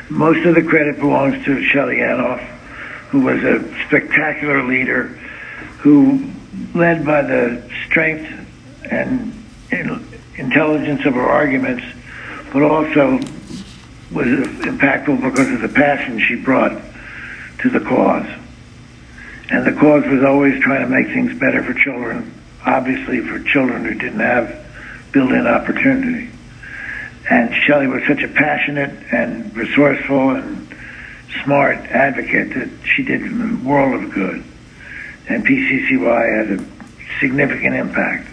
Most of the credit belongs to Shelley Anoff, who was a spectacular leader, who led by the strength and intelligence of her arguments, but also was impactful because of the passion she brought to the cause. And the cause was always trying to make things better for children, obviously for children who didn't have built-in opportunity. And Shelley was such a passionate and resourceful and smart advocate that she did a world of good. And PCCY had a significant impact.